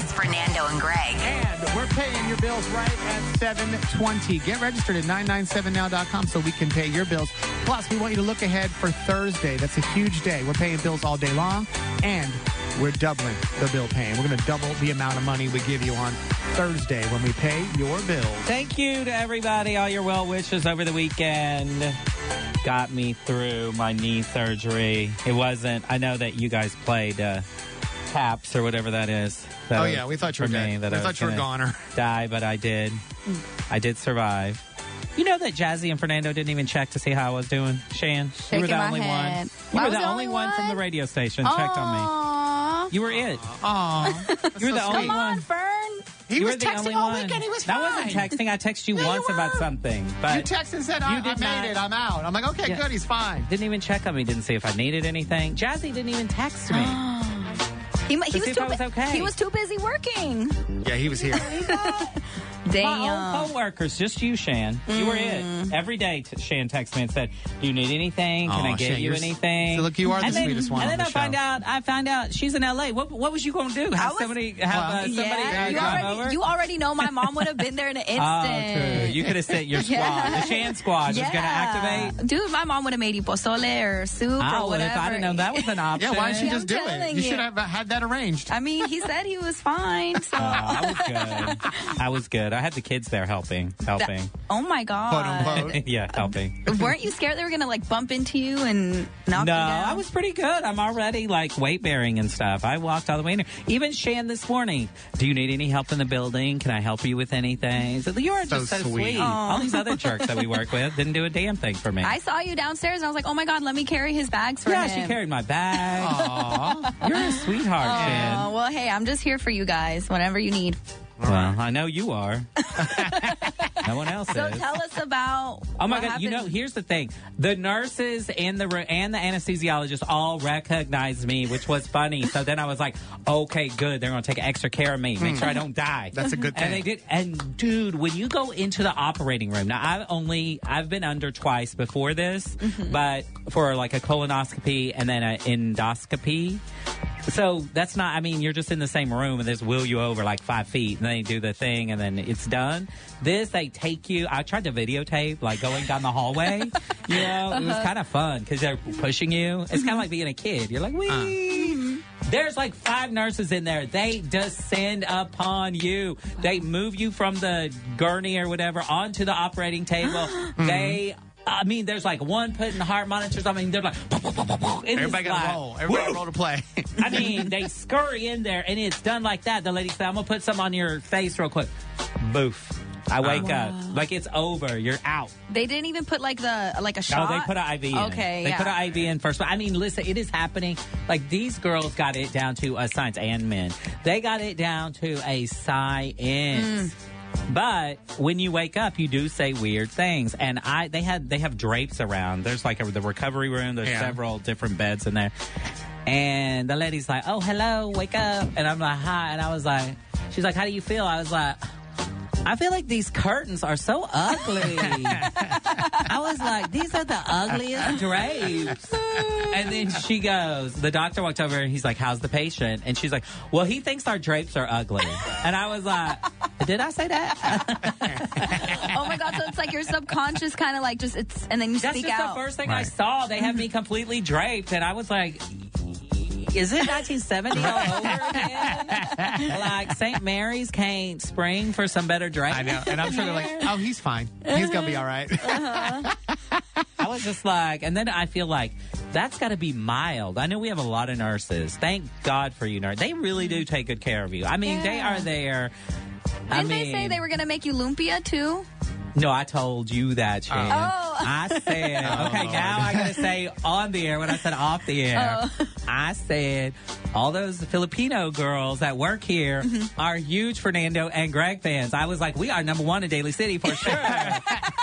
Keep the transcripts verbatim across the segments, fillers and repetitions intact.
It's Fernando and Greg. And we're paying your bills right at seven twenty. Get registered at nine nine seven now dot com so we can pay your bills. Plus, we want you to look ahead for Thursday. That's a huge day. We're paying bills all day long, and we're doubling the bill paying. We're going to double the amount of money we give you on Thursday when we pay your bills. Thank you to everybody. All your well wishes over the weekend got me through my knee surgery. It wasn't, I know that you guys played uh, taps or whatever that is. That Oh, was yeah, we thought you were for me, dead. that We I thought was you were a gonna goner. Die, but I did. I did survive. You know that Jazzy and Fernando didn't even check to see how I was doing, Shan? You Shaking were the my only head. one. You I were was the only one from the radio station checked on me. Aww. You were it. Aw. You were the only Come on, one. Fern. He You was were the texting only all one. weekend. He was That fine. wasn't texting. I texted you Yeah, you once about were. something. But You texted and said, I, You I did made not- it. I'm out. I'm like, okay, Yeah. good. He's fine. didn't even check on me. Didn't see if I needed anything. Jazzy didn't even text me. He, he, see was if too, I was bu- okay. he was too busy working. Yeah, he was here. My Damn. own co-workers, just you, Shan. You were it. Every day, t- Shan texted me and said, "Do you need anything? Can Aw, I get Shan, you you're s- anything?" so look, you are the and then, sweetest one And on then the I find show. out, I found out she's in L A. What What was you going to do? Have was- somebody have Well, uh, somebody Yeah, uh, you drive already, over? you already know my mom would have been there in an instant. Oh, true. You could have sent your squad. Yeah. The Shan squad was going to activate. Dude, my mom would have made you pozole or soup Oh, or well, whatever. if I'd have known that was an option. Yeah, why didn't you I'm just do it? telling You you. should have had that arranged. I mean, he said he was fine. So. Oh, I was good. I was good. I had the kids there helping. Helping. Oh my Quote, god! unquote. Yeah, helping. Weren't you scared they were gonna like bump into you and knock No, you down? I was pretty good. I'm already like weight bearing and stuff. I walked all the way in there. Even Shan this morning. Do you need any help in the building? Can I help you with anything? So you are just So so, sweet. sweet. Aw. All these other jerks that we work with didn't do a damn thing for me. I saw you downstairs and I was like, oh my god, let me carry his bags for yeah, him. she carried my bag. Aw. You're a sweetheart, Oh, Shan. well, hey, I'm just here for you guys whenever you need. Well, I know you are. No one else So is. tell us about. Oh my what God! You know, happened. here's the thing: the nurses and the and the anesthesiologist all recognized me, which was funny. So then I was like, "Okay, good. They're going to take extra care of me, make sure I don't die." That's a good And thing. they did. And dude, when you go into the operating room, now I've only I've been under twice before this, Mm-hmm. but for like a colonoscopy and then an endoscopy. So that's not, I mean, you're just in the same room and they just wheel you over like five feet and they do the thing and then it's done. This, they take you, I tried to videotape like going down the hallway, you know, it was kind of fun because they're pushing you. It's kind of like being a kid. You're like, wee. There's like five nurses in there. They descend upon you. They move you from the gurney or whatever onto the operating table. They I mean, there's like one putting heart monitors. I mean, they're like, Everybody got to roll. Everybody got to roll to play. I mean, they scurry in there, and it's done like that. The lady said, I'm going to put some on your face real quick. Boof. I wake up. Like, it's over. You're out. They didn't even put like the like a shot. No, they put an I V in. Okay, They yeah. put an I V in first. But I mean, listen, it is happening. Like, these girls got it down to a science, and men. They got it down to a science. But when you wake up, you do say weird things. And I, they had, they have drapes around. There's like a, the recovery room. There's Yeah. several different beds in there. And the lady's like, "Oh, hello, wake up." And I'm like, "Hi." And I was like, she's like, "How do you feel?" I was like, I feel like these curtains are so ugly. I was like, these are the ugliest drapes. And then she goes, the doctor walked over and he's like, "How's the patient?" And she's like, "Well, he thinks our drapes are ugly." And I was like, did I say that? Oh my god! So it's like your subconscious kind of like just it's, and then you That's speak just out. the first thing I Right. saw. They had me completely draped. And I was like, is it nineteen seventy all over again? Like Saint Mary's can't spring for some better drapes? I know. And I'm sure they're like, oh, he's fine. He's going to be all right. I was just like, and then I feel like that's got to be mild. I know we have a lot of nurses. Thank God for you, nurse. They really do take good care of you. I mean, they Yeah. are there. I Didn't they say mean- they were gonna make you lumpia too? No, I told you that, Shan. Oh. I said, okay, now I got to say on the air what I said off the air. Oh. I said, all those Filipino girls that work here Mm-hmm. are huge Fernando and Greg fans. I was like, we are number one in Daly City for sure. I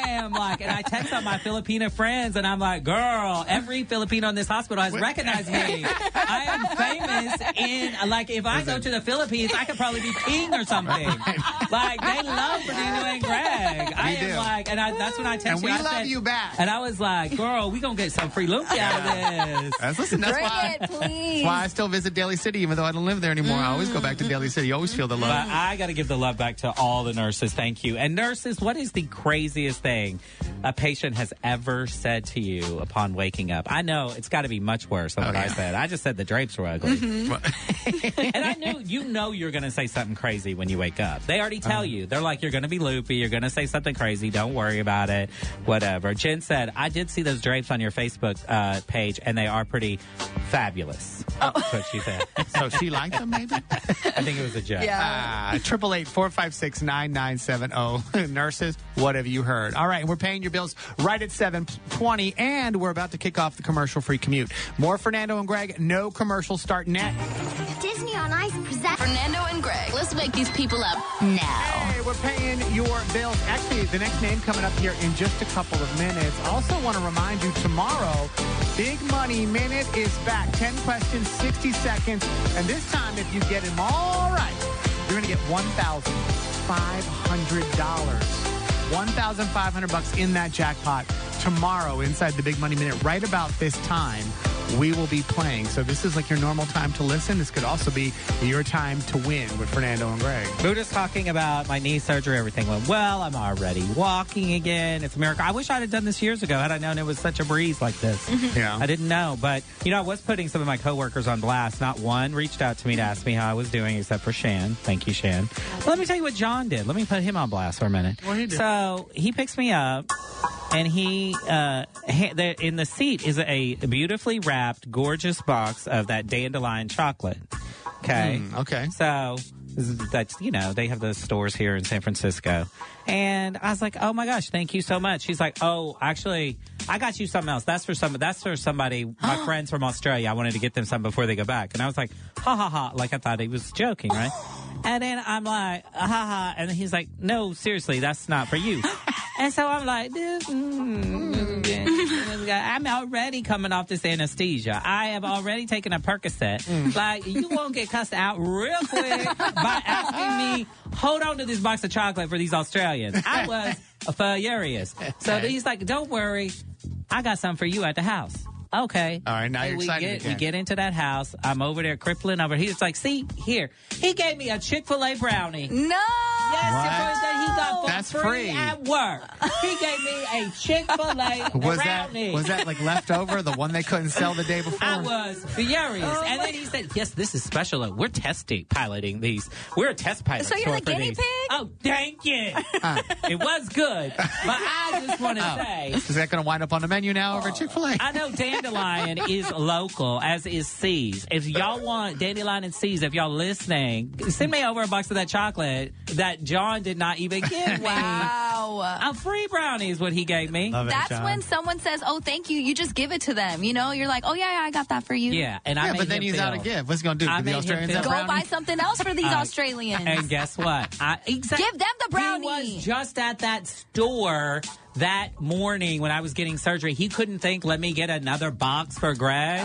am like, and I text on my Filipino friends, and I'm like, girl, every Filipino in this hospital has recognized me. I am famous in, like, if I go to the Philippines, I could probably be king or something. Like, they love Fernando and Greg. I We am do. like, and I, that's when I texted And we you. I love said- you back. And I was like, girl, we gonna get some free lumpia out of this. That's, listen, that's Bring why, it, please. that's why I still visit Daly City, even though I don't live there anymore. I always go back to Daly City. You always feel the love. But I got to give the love back to all the nurses. Thank you. And nurses, what is the craziest thing a patient has ever said to you upon waking up? I know it's got to be much worse than Oh, what I yeah. said. I just said the drapes were ugly. Mm-hmm. And I knew, you know you're going to say something crazy when you wake up. They already tell Uh-huh. you. They're like, you're going to be loopy. You're going to say something crazy. Don't worry about it. Whatever. Jen said, I did see those drapes on your Facebook uh, page, and they are pretty fabulous. That's what she said. So she liked them, maybe? I think it was a joke. Ah, triple eight four five six nine nine seven zero. Nurses, what have you heard? All right, and we're paying your bills right at seven twenty, and we're about to kick off the commercial-free commute. More Fernando and Greg. No commercials start net. Disney on Ice presents Fernando and Greg. Let's wake these people up now. Hey, we're paying your bills. Actually, the next name coming up here in just a couple of minutes. Also want to remind you, tomorrow, Big Money Minute is back. ten questions, sixty seconds. And this time, if you get them all right, you're going to get one thousand five hundred dollars. one thousand five hundred bucks in that jackpot tomorrow inside the Big Money Minute. Right about this time, we will be playing. So this is like your normal time to listen. This could also be your time to win with Fernando and Greg. We were just talking about my knee surgery. Everything went well. I'm already walking again. It's a miracle. I wish I'd have done this years ago had I known it was such a breeze like this. Yeah. I didn't know. But, you know, I was putting some of my coworkers on blast. Not one reached out to me to ask me how I was doing, except for Shan. Thank you, Shan. Well, let me tell you what John did. Let me put him on blast for a minute. What he did? So he picks me up. And he, uh, ha- the, in the seat is a beautifully wrapped, gorgeous box of that dandelion chocolate. Okay. Mm, okay. So that's, you know, they have those stores here in San Francisco. And I was like, oh my gosh, thank you so much. She's like, oh, actually, I got you something else. That's for some, that's for somebody, my friends from Australia. I wanted to get them some before they go back. And I was like, ha ha ha. Like I thought he was joking, right? And then I'm like, ha ha. And then he's like, no, seriously, that's not for you. And so I'm like, this, mm, I'm already coming off this anesthesia. I have already taken a Percocet. Like, you won't get cussed out real quick by asking me, hold on to this box of chocolate for these Australians. I was furious. So he's like, don't worry. I got something for you at the house. Okay. All right, now Hey, you're we excited get, again. We get into that house. I'm over there crippling over. He's like, see, here. He gave me a Chick-fil-A brownie. No. Yes, What? the first that he got for That's free, free. at work. He gave me a Chick-fil-A Was that brownie. was that like leftover, the one they couldn't sell the day before? I was furious. Oh and my- then he said, yes, this is special. We're testing, piloting these. We're a test pilot. So you're the for guinea these. pig? Oh, thank you. It was good. But I just want to Oh. say, Is that going to wind up on the menu now over at Chick-fil-A? I know Dandelion is local, as is C's. If y'all want Dandelion and C's, if y'all listening, send me over a box of that chocolate that John did not even give me. Wow. A free brownie is what he gave me. Love it, That's John. when someone says, oh, thank you. You just give it to them. You know, you're like, oh, yeah, yeah, I got that for you. Yeah, and I Yeah, made but then him he's feel, out of gift. What's he going to do? I Give the made him Australians feel- that Go brownie? buy something else for these Uh, Australians. And guess what? I, exactly. Give them the brownie. He was just at that store that morning when I was getting surgery. He couldn't think, let me get another box for Greg.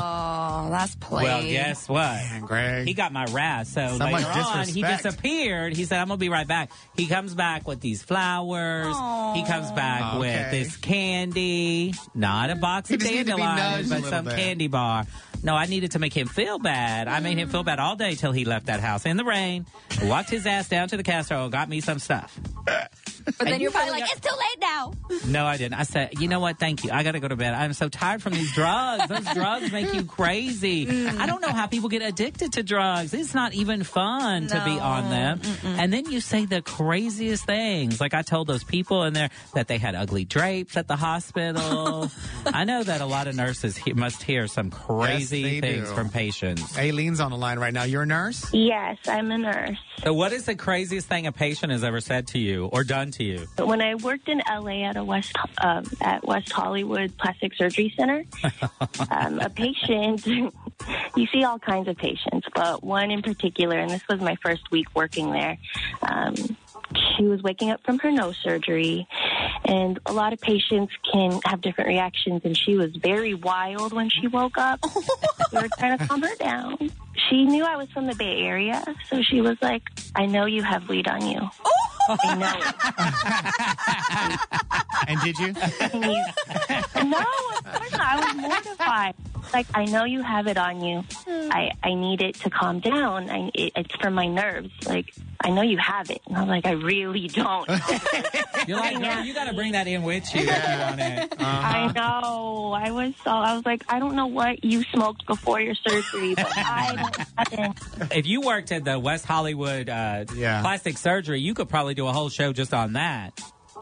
Oh, that's play. Well, guess what? Man, Greg. He got my wrath. So So much later on, he disrespect. disappeared. He said, I'm going to be right back. He comes back with these flowers. Aw. He comes back Okay. with this candy. Not a box He of just needed to be dandelion, nudged a but little some bit. candy bar. No, I needed to make him feel bad. I made him feel bad all day till he left that house in the rain, walked his ass down to the Castro, and got me some stuff. But then And you're you probably really like, got- it's too late now. No, I didn't. I said, you know what? Thank you. I got to go to bed. I'm so tired from these drugs. Those drugs make you crazy. I don't know how people get addicted to drugs. It's not even fun to be No. on them. And then you say the craziest things. Like I told those people in there that they had ugly drapes at the hospital. I know that a lot of nurses he- must hear some crazy they things do. from patients. Aileen's on the line right now. You're a nurse? Yes, I'm a nurse. So what is the craziest thing a patient has ever said to you or done to you? When I worked in L A at a West um, at West Hollywood Plastic Surgery Center, um, a patient, you see all kinds of patients, but one in particular, and this was my first week working there, um, she was waking up from her nose surgery, And a lot of patients can have different reactions, and she was very wild when she woke up. We were trying to calm her down. She knew I was from the Bay Area, so she was like, I know you have weed on you. I know it. And did you? No, of course not. I was mortified. Like, I know you have it on you. I, I need it to calm down. I, it, it's for my nerves. Like, I know you have it. And I'm like, I really don't. You're like, girl, you got to bring that in with you if you want it. Uh-huh. I know. I was so, I was like, I don't know what you smoked before your surgery, but I don't have it. If you worked at the West Hollywood uh, Yeah. plastic surgery, you could probably do a whole show just on that.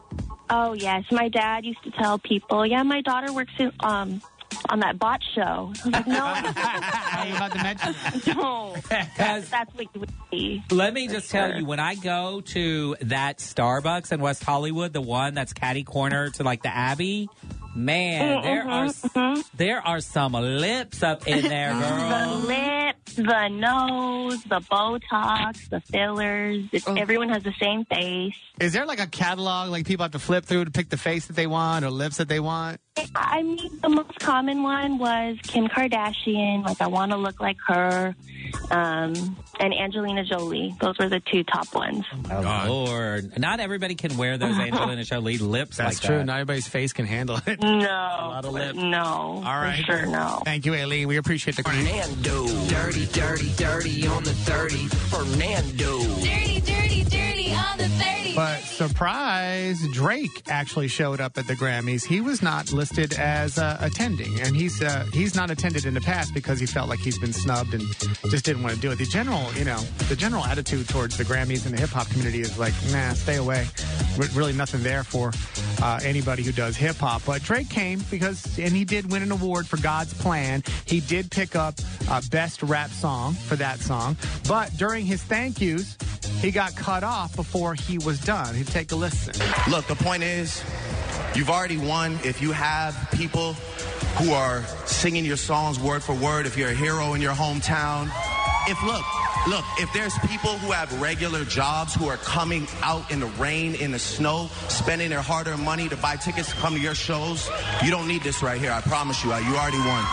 Oh, yes. My dad used to tell people, yeah, my daughter works in, um, on that bot show. I was like, no, Are you about to mention that? no. That's, that's what you would see. Let me just tell sure. you, when I go to that Starbucks in West Hollywood, the one that's catty corner to like the Abbey, man, there are mhm. there are some lips up in there, The girl. lips, the nose, the Botox, the fillers. It's, Everyone has the same face. Is there like a catalog like people have to flip through to pick the face that they want or lips that they want? I mean, the most common one was Kim Kardashian, like I want to look like her, um, and Angelina Jolie. Those were the two top ones. Oh, Lord. Not everybody can wear those Angelina Jolie lips That's like true. that. Not everybody's face can handle it. No, lot of lips. no. All right. For sure, no. Thank you, Aileen. We appreciate the Fernando. Dirty, dirty, dirty on the thirty. Fernando. Dirty, dirty, dirty on the thirty. But surprise, Drake actually showed up at the Grammys. He was not listed as uh, attending, and he's uh, he's not attended in the past because he felt like he's been snubbed and just didn't want to do it. The general, you know, the general attitude towards the Grammys and the hip hop community is like, nah, stay away. Re- Really nothing there for uh, anybody who does hip hop. But Drake came because, and he did win an award for God's Plan. He did pick up uh, Best Rap Song for that song. But during his thank yous, he got cut off before he was done. He'd take a listen. Look, the point is, you've already won. If you have people who are singing your songs word for word, if you're a hero in your hometown, if look, look, if there's people who have regular jobs who are coming out in the rain, in the snow, spending their hard-earned money to buy tickets to come to your shows, you don't need this right here. I promise you, you already won.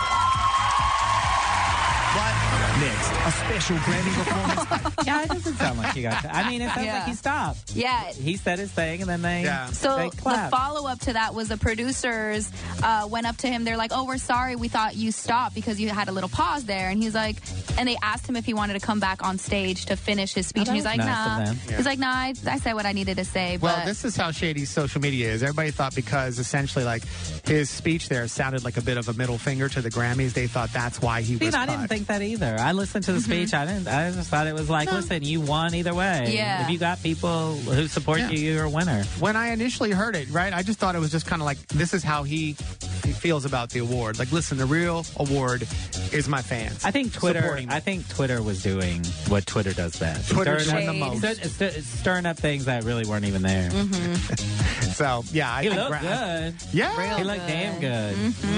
But Next, a special Grammy performance. Yeah, it doesn't sound like he got to. I mean, it sounds Yeah. like he stopped. Yeah. He said his thing, and then they, Yeah. So they the clapped. follow-up to that was the producers uh, went up to him. They're like, oh, we're sorry. We thought you stopped because you had a little pause there. And he's like, and they asked him if he wanted to come back on stage to finish his speech. Oh, and he's that like, was nice nah. of them. Yeah. He's like, nah, I, I said what I needed to say. Well, But this is how shady social media is. Everybody thought because essentially, like, his speech there sounded like a bit of a middle finger to the Grammys. They thought that's why he See, was I cut. didn't think that either. I listened to the speech. I didn't. I just thought it was like, listen, you won either way. Yeah. If you got people who support Yeah. you, you're a winner. When I initially heard it, right, I just thought it was just kind of like, this is how he, he feels about the award. Like, listen, the real award is my fans. I think Twitter. Supporting me. I think Twitter was doing what Twitter does best. Twitter's Stirring doing the up- most. stir- stir- stirring up things that really weren't even there. So, yeah. I He I looked gra- good. Yeah. He looked damn good.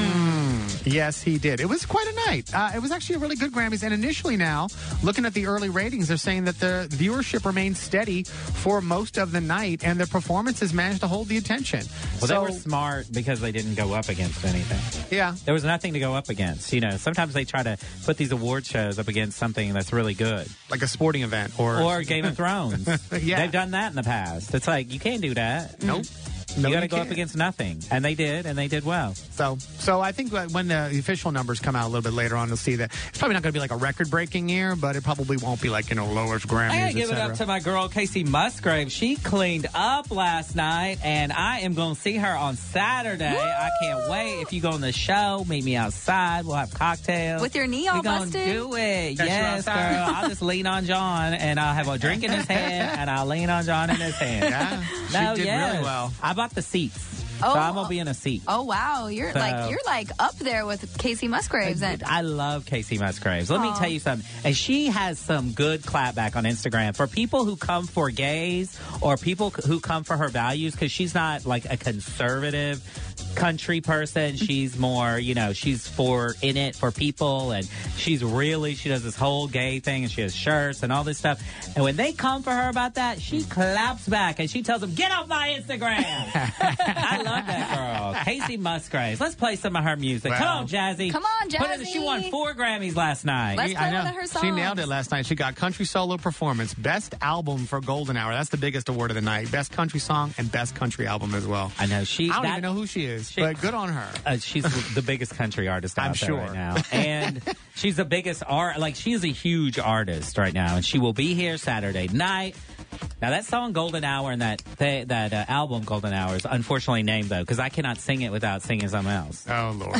Yes, he did. It was quite a night. Uh, it was actually a really good Grammys. And initially now, looking at the early ratings, they're saying that the viewership remained steady for most of the night, and the performances managed to hold the attention. Well, so, they were smart because they didn't go up against anything. yeah. There was nothing to go up against. You know, sometimes they try to put these award shows up against something that's really good. Like a sporting event or... Or Game of Thrones. Yeah. They've done that in the past. It's like, you can't do that. Nope. You No, got to you go up can't. against nothing. And they did, and they did well. So, so I think that when the official numbers come out a little bit later on, you'll see that it's probably not going to be like a record-breaking year, but it probably won't be like, you know, lowest Grammys, I gotta et give it cetera. up to my girl Casey Musgrave. She cleaned up last night, and I am going to see her on Saturday. I can't wait. If you go on the show, meet me outside. We'll have cocktails. With your knee all We're gonna busted? do it. Got you Yes, girl. outside. I'll just lean on John, and I'll have a drink in his hand, and I'll lean on John in his hand. Yeah, she No, did yes. really well. I bought the seats, Oh. so I'm gonna be in a seat. oh wow, you're So- like you're like up there with Casey Musgraves. And I love Casey Musgraves. Let me Aw. tell you something. And she has some good clapback on Instagram for people who come for gays or people who come for her values, because she's not like a conservative country person. She's more, you know, she's for in it for people, and she's really, she does this whole gay thing, and she has shirts and all this stuff. And when they come for her about that, she claps back and she tells them, "Get off my Instagram." I love that girl, Casey Musgraves. Let's play some of her music. Well, Come on, Jazzy. Come on, Put it- Jazzy. She won four Grammys last night. Let's play I know. one of her songs. She nailed it last night. She got Country Solo Performance, Best Album for Golden Hour. That's the biggest award of the night. Best Country Song and Best Country Album as well. I know she. I don't that- even know who she is, She- but good on her. Uh, she's the biggest country artist out I'm there sure. right now. And she's the biggest art, like she's a huge artist right now. And she will be here Saturday night. Now that song Golden Hour and that th- that uh, album Golden Hour is unfortunately named though, because I cannot sing it without singing something else. Oh, Lord.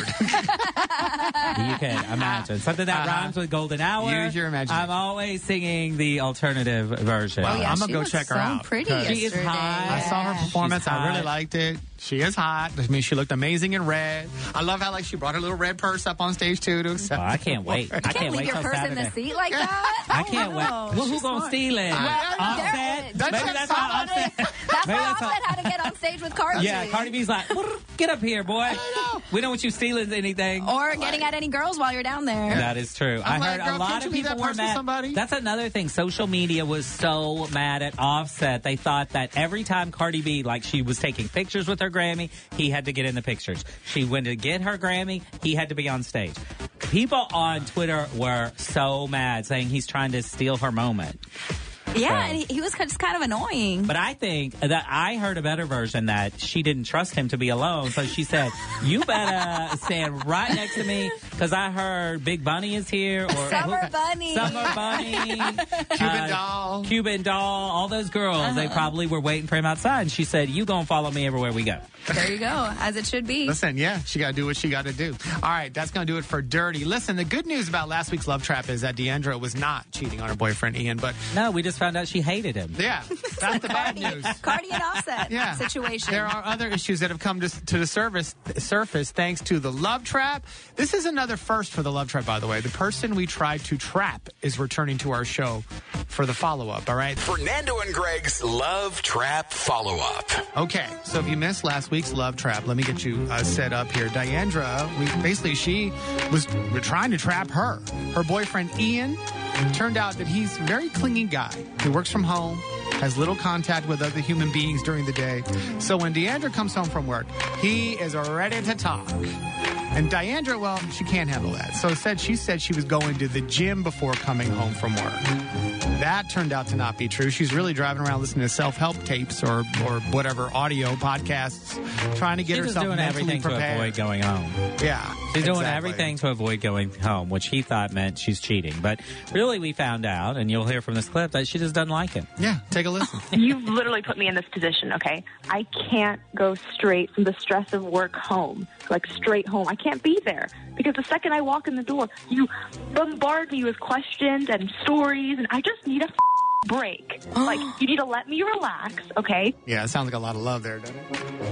You can imagine. Something that Uh-huh. rhymes with Golden Hour. Use your imagination. I'm always singing the alternative version. Oh, yeah, I'm gonna she go was check her so out, pretty because- She is yesterday. hot. I saw her Yeah. performance. She's I really hot. liked it. She is hot. I mean, she looked amazing in red. I love how like she brought her little red purse up on stage too to accept. Oh, I can't wait. I You can't, can't wait leave your till purse in Saturday. the seat like that. I Oh, can't no. wait. Well, who's gonna steal it? I- Offset? That's Maybe what that's I'm how Offset. That's Maybe why that's how- Offset had to get on stage with Cardi. Yeah, Cardi B's like, get up here, boy. We don't want you stealing anything. Or getting at any girls while you're down there. That is true. I I'm like, heard girl, a lot can't of you leave people that were purse with mad. somebody? That's another thing. Social media was so mad at Offset. They thought that every time Cardi B, like she was taking pictures with her Grammy, he had to get in the pictures. She went to get her Grammy, he had to be on stage. People on Twitter were so mad, saying he's trying to steal her moment. Yeah, So- and he, he was just kind of annoying. But I think that I heard a better version that she didn't trust him to be alone. So she said, "You better stand right next to me because I heard Big Bunny is here." Or Summer Bunny. Summer Bunny. Cuban Doll. Cuban Doll. All those girls, Uh-huh. they probably were waiting for him outside. And she said, "You gonna follow me everywhere we go." There you go, as it should be. Listen, yeah, she got to do what she got to do. All right, that's going to do it for Dirty. Listen, the good news about last week's Love Trap is that Deandra was not cheating on her boyfriend, Ian, but No, we just found out she hated him. yeah, that's the bad Cardi, news. Cardi and Offset Yeah. situation. There are other issues that have come to, to the surface, surface thanks to the Love Trap. This is another first for the Love Trap, by the way. The person we tried to trap is returning to our show for the follow-up, all right? Fernando and Greg's Love Trap follow-up. Okay, so if you missed last week's Love Trap, let me get you uh, set up here. Diandra, we basically she was we're trying to trap her. Her boyfriend Ian turned out that he's a very clingy guy. He works from home, has little contact with other human beings during the day. So when Deandra comes home from work, he is ready to talk. And Diandra, well, she can't handle that. So said she said she was going to the gym before coming home from work. That turned out to not be true. She's really driving around listening to self-help tapes or, or whatever audio podcasts, trying to get She's just herself doing mentally everything prepared. to avoid going home. Yeah, She's doing exactly. everything to avoid going home, which he thought meant she's cheating. But really, we found out, and you'll hear from this clip, that she just doesn't like him. Yeah, take a listen. You've literally put me in this position, okay? I can't go straight from the stress of work home, like straight home. I can't be there because the second I walk in the door, you bombard me with questions and stories, and I just need a f- break. Like, you need to let me relax, okay? Yeah, it sounds like a lot of love there, doesn't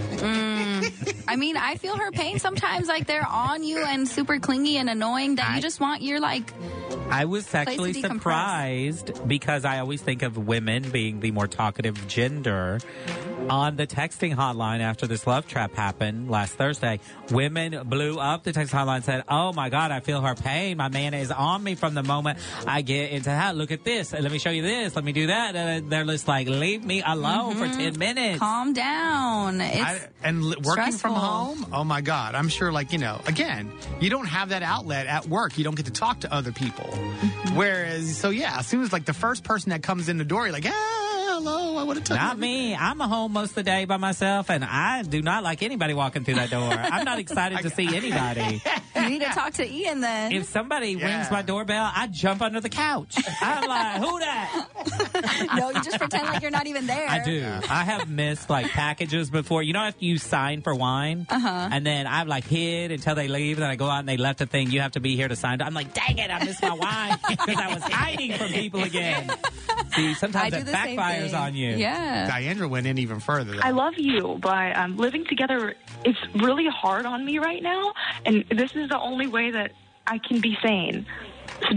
it? I mean, I feel her pain sometimes. Like they're on you and super clingy and annoying that I- you just want your like. I was actually decompress. surprised because I always think of women being the more talkative gender. On the texting hotline after this love trap happened last Thursday, women blew up the text hotline and said, "Oh my God, I feel her pain. My man is on me from the moment I get into that. Look at this. Let me show you this. Let me do that." And they're just like, "Leave me alone for ten minutes. Calm down. It's I, and li- working stressful. from home, oh my God, I'm sure, like, you know, again, you don't have that outlet at work. You don't get to talk to other people. Mm-hmm. Whereas, so yeah, as soon as like the first person that comes in the door, you're like, ah, hello, I would have touched Not me. I'm at home most of the day by myself, and I do not like anybody walking through that door. I'm not excited to see anybody. You need to talk to Ian then. If somebody Yeah. rings my doorbell, I jump under the couch. I'm like, who that? No, you just pretend like you're not even there. I do. I have missed like packages before. You know, if you sign for wine, uh-huh. and then I've like hid until they leave, and then I go out and they left a thing. You have to be here to sign. I'm like, dang it, I missed my wine because I was hiding from people again. See, I sometimes do it the same backfires thing. on you. Yeah. Diandra went in even further. Though. I love you, but um, living together, it's really hard on me right now, and this is the only way that I can be sane. So just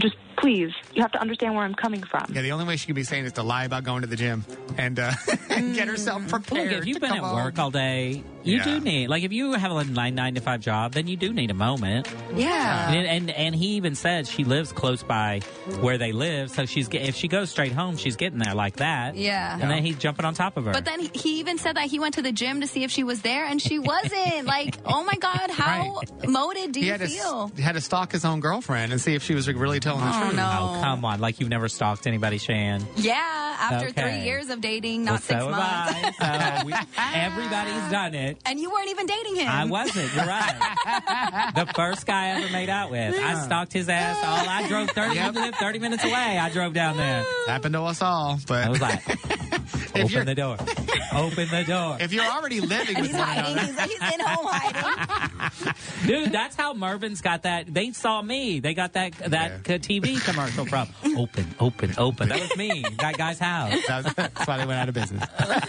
please, you have to understand where I'm coming from. Yeah, the only way she could be saying is to lie about going to the gym and uh, get herself prepared. Look, if you've to been come at home. work all day, you Yeah. do need, like, if you have a nine, nine to five job, then you do need a moment. Yeah. And, and and he even said she lives close by where they live, so she's get- if she goes straight home, she's getting there like that. Yeah. And then he's jumping on top of her. But then he- he even said that he went to the gym to see if she was there, and she wasn't. Like, oh my God, how moted do He you had, to, feel? s- had to stalk his own girlfriend and see if she was really telling the Oh, truth. no. Oh, come on. Like you've never stalked anybody, Shan. Yeah, after Okay. three years of dating, not Well, six so months. have I. So we, everybody's done it. And you weren't even dating him. I wasn't. You're right. The first guy I ever made out with. I stalked his ass. All I drove thirty, Yep. he lived thirty minutes away. I drove down there. Happened to us all. But I was like, you're- open the door. Open the door. if you're already living And with he's one hiding. another, He's, he's in home hiding. Dude, that's how Mervin's got that. They saw me. They got that that Yeah. T V commercial from. Open, open, open. That was me. That guy's house. that's why they went out of business.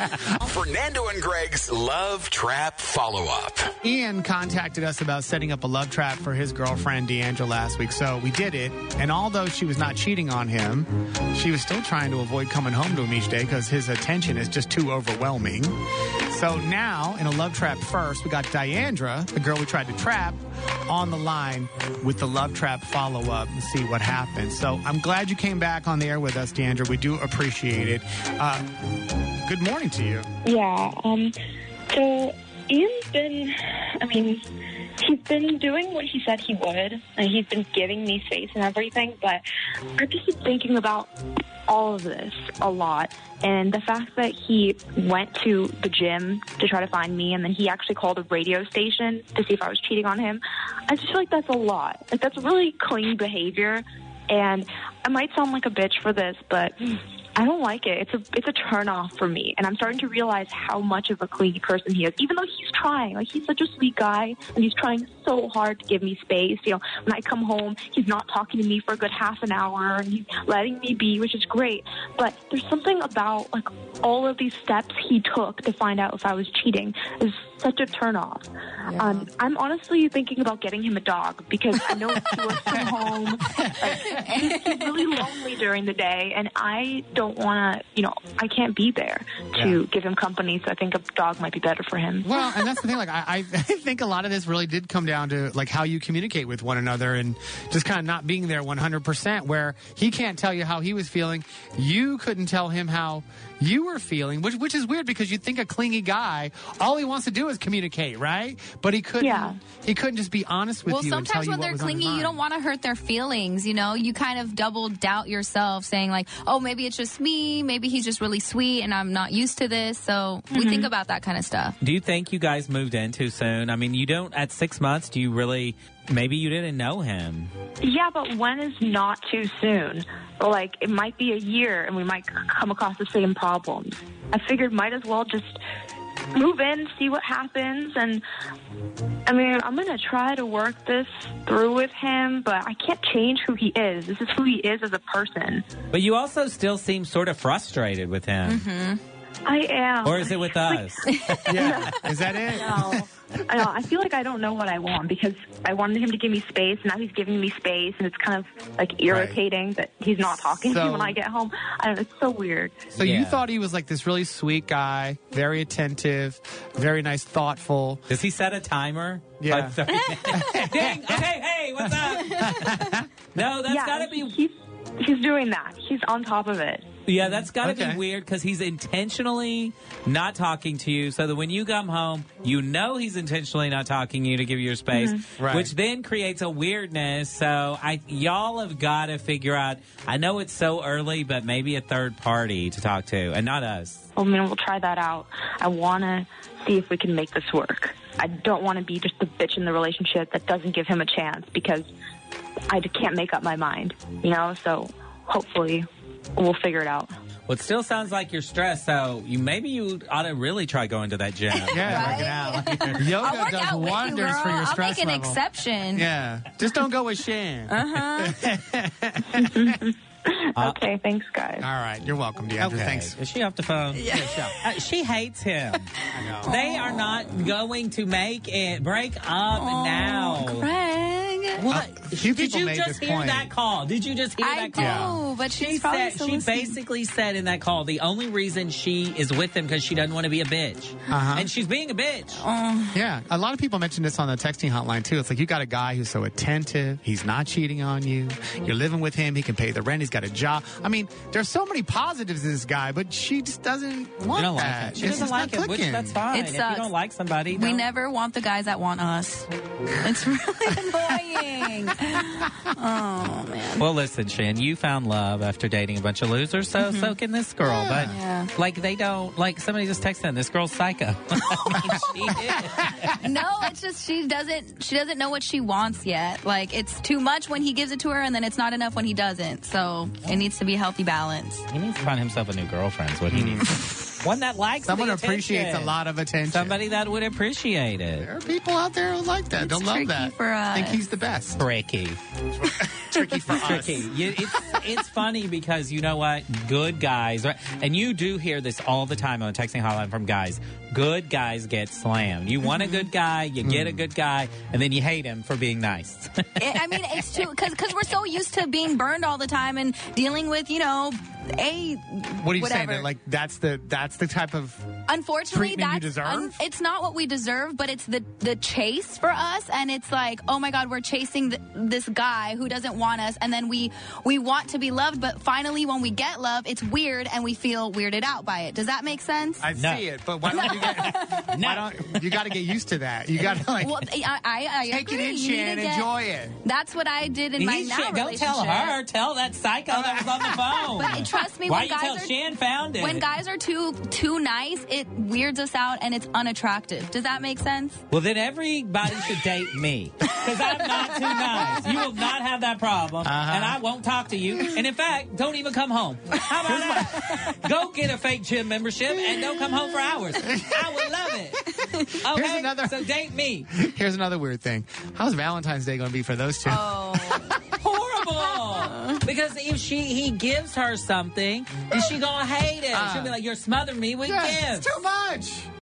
Fernando and Greg's Love Trap Follow-Up. Ian contacted us about setting up a love trap for his girlfriend Deandra last week, so we did it. And although she was not cheating on him, she was still trying to avoid coming home to him each day because his attention is just too overwhelming. So now, in a love trap first, we got Deandra, the girl we tried to trap, on the line with the love trap follow-up and see what happens. So I'm glad you came back on the air with us, Deandra. We do appreciate it. Uh, good morning to you. Yeah, um, so Ian's been, I mean, he's been doing what he said he would, and he's been giving me space and everything, but I've just been thinking about all of this a lot, and the fact that he went to the gym to try to find me, and then he actually called a radio station to see if I was cheating on him, I just feel like that's a lot. Like, that's really clingy behavior, and I might sound like a bitch for this, but I don't like it. It's a it's a turn off for me, and I'm starting to realize how much of a clingy person he is. Even though he's trying, like he's such a sweet guy, and he's trying so hard to give me space. You know, when I come home, he's not talking to me for a good half an hour, and he's letting me be, which is great. But there's something about like all of these steps he took to find out if I was cheating is such a turn off. Yeah. Um, I'm honestly thinking about getting him a dog because I know he works from home. Like, he's, he's really lonely during the day, and I don't want to, you know, I can't be there to Yeah. give him company, so I think a dog might be better for him. Well, and that's the thing. Like, I, I think a lot of this really did come down to like how you communicate with one another, and just kind of not being there one hundred percent. Where he can't tell you how he was feeling, you couldn't tell him how you were feeling, which which is weird because you'd think a clingy guy, all he wants to do is communicate, right? But he couldn't. Yeah. He couldn't just be honest with Well, you and tell sometimes you when what they're was on his clingy, you mind. don't want to hurt their feelings. You know, you kind of double doubt yourself, saying like, "Oh, maybe it's just me. Maybe he's just really sweet, and I'm not used to this." So we think about that kind of stuff. Do you think you guys moved in too soon? I mean, you don't, at six months, do you really, maybe you didn't know him. Yeah, but when is not too soon? Or like it might be a year, and we might c- come across the same problems. I figured might as well just move in, see what happens, and I mean, I'm gonna try to work this through with him, but I can't change who he is. This is who he is as a person. But you also still seem sort of frustrated with him. I am. Or is it with us? Yeah, is that it? No. I know. I feel like I don't know what I want because I wanted him to give me space, and now he's giving me space, and it's kind of like irritating that he's not talking to So- me when I get home. I don't know. It's so weird. So you Yeah. thought he was like this really sweet guy, very attentive, very nice, thoughtful. Does he set a timer? Yeah. Like thirty Ding! Okay, hey, what's up? No, that's yeah, gotta be. He's, he's doing that. He's on top of it. Yeah, that's got to Okay. be weird because he's intentionally not talking to you so that when you come home, you know he's intentionally not talking to you to give you your space, Right. which then creates a weirdness. So I, y'all have got to figure out, I know it's so early, but maybe a third party to talk to and not us. I mean, we'll try that out. I want to see if we can make this work. I don't want to be just the bitch in the relationship that doesn't give him a chance because I just can't make up my mind, you know? So hopefully we'll figure it out. Well, it still sounds like you're stressed, so you maybe you ought to really try going to that gym. Yeah, Right? working out. I'll Yoga work does out with you, wonders girl. for your I'll stress make an level. exception. Yeah, just don't go with Shan. Okay, thanks, guys. All right, you're welcome, Deandra. Okay. Thanks. Is she off the phone? Yeah. Uh, she hates him. I know. They are not going to make it break up now. Greg. What? A few Did people you made just this hear point. that call? Did you just hear I that do, call? but she's she probably said, still she listening. basically said in that call the only reason she is with him because she doesn't want to be a bitch, Uh-huh. and she's being a bitch. Yeah, a lot of people mentioned this on the texting hotline too. It's like you got a guy who's so attentive. He's not cheating on you. You're living with him. He can pay the rent. He's got a job. I mean, there's so many positives in this guy, but she just doesn't want You don't like that. him. She It's doesn't just like not him, which clicking. that's fine. It If you sucks. don't like somebody, We don't. never want the guys that want us. It's really annoying. Oh, man. Well, listen, Shan, you found love after dating a bunch of losers, so so can this girl. Yeah. But Yeah. like they don't like somebody just texted them. This girl's psycho. I mean, she is. No, it's just she doesn't she doesn't know what she wants yet. Like it's too much when he gives it to her and then it's not enough when he doesn't. So it needs to be a healthy balance. He needs to find himself a new girlfriend. Is what he needs. One that likes Someone the appreciates attention. a lot of attention. Somebody that would appreciate it. There are people out there who like that. It's Don't love tricky that. for us. Think he's the best. Tricky. Tricky for us. Tricky. You, it's it's funny because you know what? Good guys, right? And you do hear this all the time on the texting hotline from guys. Good guys get slammed. You want a good guy, you get a good guy, and then you hate him for being nice. It, I mean, it's too because because we're so used to being burned all the time and dealing with you know a What are you whatever. saying? That like that's the that's the type of Unfortunately, treatment you that's deserve? un- it's not what we deserve, but it's the the chase for us, and it's like, oh my God, we're chasing th- this guy who doesn't want us, and then we we want to be loved, but finally, when we get love, it's weird, and we feel weirded out by it. Does that make sense? I No. see it, but why don't you get? No. Why don't you got to get used to that? You got to like well, I I, I take agree. it in, You need Shan, to get- enjoy it. That's what I did in my He now should- Go relationship. tell her. Tell that psycho that was on the phone. But trust me, Why when you guys tell are Shan found it? when guys are too too nice, it weirds us out and it's unattractive. Does that make sense? Well, then everybody should date me because I'm not too nice. You will not have that problem, Uh-huh. and I won't talk to you. And in fact, don't even come home. How about that? Go get a fake gym membership and don't come home for hours. I would love it. Okay, Here's another- so date me. Here's another weird thing. How's Valentine's Day going to be for those two? Oh, Horrible. Because if she he gives her something, is she gonna hate it? Uh, She'll be like, "You're smothering me with Yeah, gifts." it's too much.